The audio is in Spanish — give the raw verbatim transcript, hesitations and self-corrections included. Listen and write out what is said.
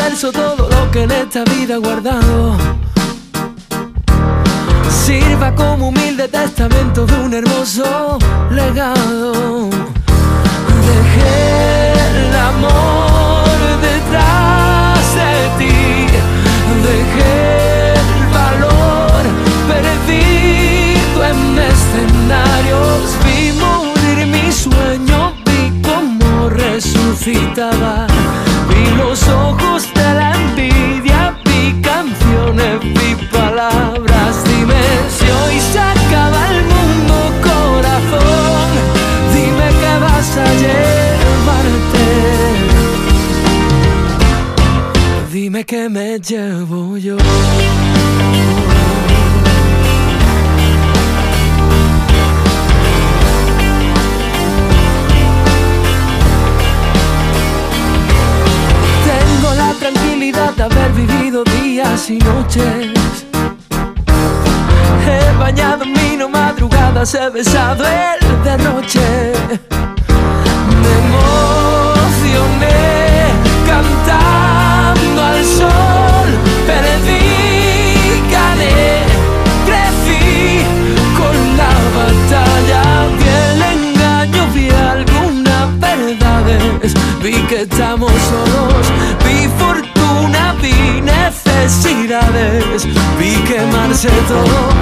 universo todo lo que en esta vida he guardado sirva como humilde testamento de un hermoso legado. Dejé el amor detrás de ti, dejé el valor perdido en escenarios. Vi morir mi sueño, vi cómo resucitaba, vi los ojos de la envidia, vi canciones, vi palabras. Dime si hoy se acaba el mundo, corazón, dime que vas a llevarte, dime que me llevo yo. Tengo la tranquilidad de haber vivido días y noches. He bañado mi madrugadas, he besado el derroche. Me emocioné cantando al sol, perdí, gané, crecí con la batalla. Vi el engaño, vi algunas verdades, vi que estamos solos, vi fortuna, vi necesidades, vi quemarse todo.